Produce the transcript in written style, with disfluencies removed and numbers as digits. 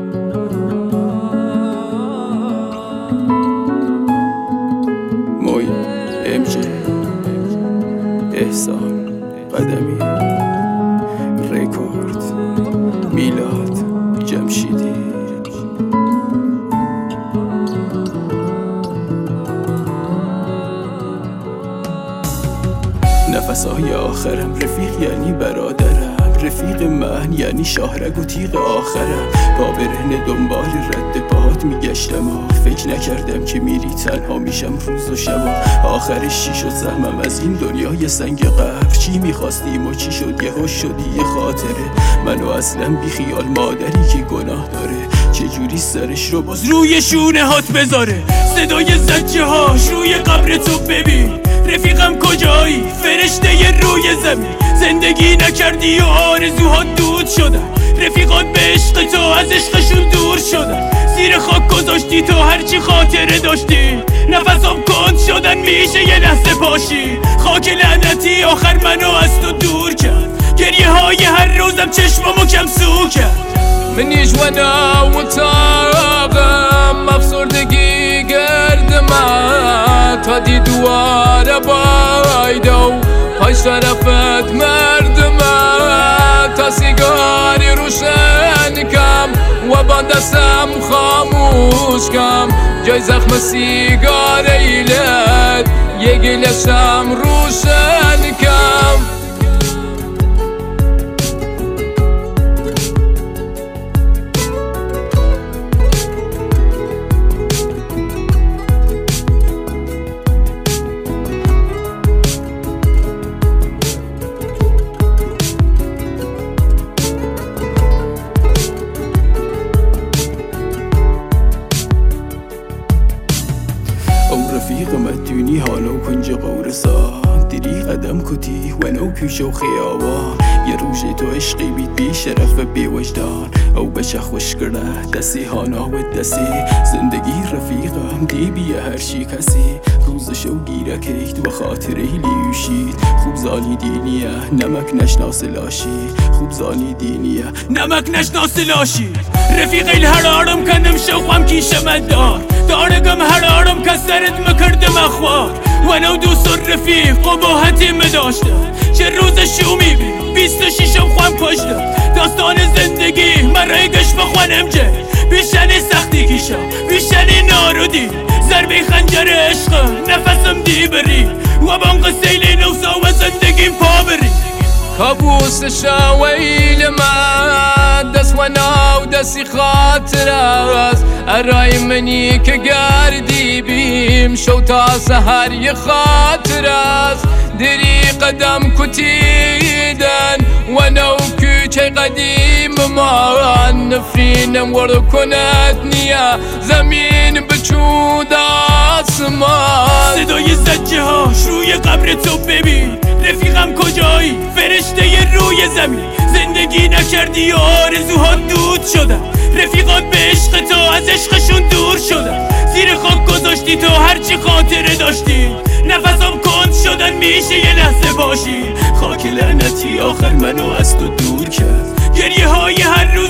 موی امجه احسان قدمی رکورد میلاد جمشیدی نفسهای آخرم رفیق یعنی برادرم، رفیق من یعنی شاهرگ و تیغ آخرم. پا برهنه دنبال رد پاهات میگشتم و فکر نکردم که میری تنها میشم روز و شب. آخرش چی شد سهمم از این دنیای سنگ قبر؟ چی میخواستیم و چی شد؟ یه هوش شدی یه خاطره منو اصلا بی خیال مادری که گناه داره چجوری سرش رو باز روی شونه هات بذاره. صدای زجه هاش روی قبر تو ببین رفیقم کجایی؟ فرشته روی زمین زندگی نکردی و آرزوها دود شدن. رفیقات به عشق تو از عشقشون دور شدن. زیر خاک گذاشتی تو هرچی خاطره داشتی. نفسام کند شدن میشه یه لحظه پاشی. خاک لعنتی آخر منو از تو دور کرد. گریه های هر روزم چشمامو کم سو کرد. منیش وانا متاقم افسردگی گردم تا دی دواره بایدو پاش طرفت مردم تا سیگاری روشن کم و با دستم خاموش کم جای زخم سیگار ایلت یه گلشم روشن کم. رفیقم ادونی هانو کنج قورسان دیری قدم کتی ونو پیش و خیابان یه روژه تو عشقی بیت بی شرف بی وجدان او بچه خوش کرده دستی هانا و دستی زندگی رفیقم دی بیه هرچی کسی روزشو گیره کهید و خاطره لیوشید خوب زانی دینیه نمک نشناس لاشی خوب زانی دینیه نمک نشناس لاشی. رفیق الهرارم کنم شوقم کیشه من دارگم هرارم کسرت مکردم اخوار ونو دوست رفیق قباحتی مداشتم چه روز شومی بی 26م خوام کشتم داستان زندگی من ریگش بخوانم جه بیشنی سختی کیشم بیشنی نارودی ضربه خنجر عشق نفسم دی بری و بان قصه نوسا و زندگیم پا بری. کابوس شاویل من دست و ناو دستی خاطر است ارای منی که گردی بیم شو تا سهر یه خاطر است دری قدم کتیدن و نو کوچه قدیم ما نفرینم ورد کند نیا زمین بچود آسمان. صدای زجه هاش روی قبر تو ببین رفیقم کجایی؟ فرشته روی زمین زندگی نکردی و آرزوها دود شدن. رفیقات به عشق تو از عشقشون دور شدن. زیر خاک گذاشتی تو هرچی خاطره داشتی. نفسام کند شدن میشه یه لحظه باشی. خاک لعنتی آخر منو از تو دور کرد. گریه های هر روز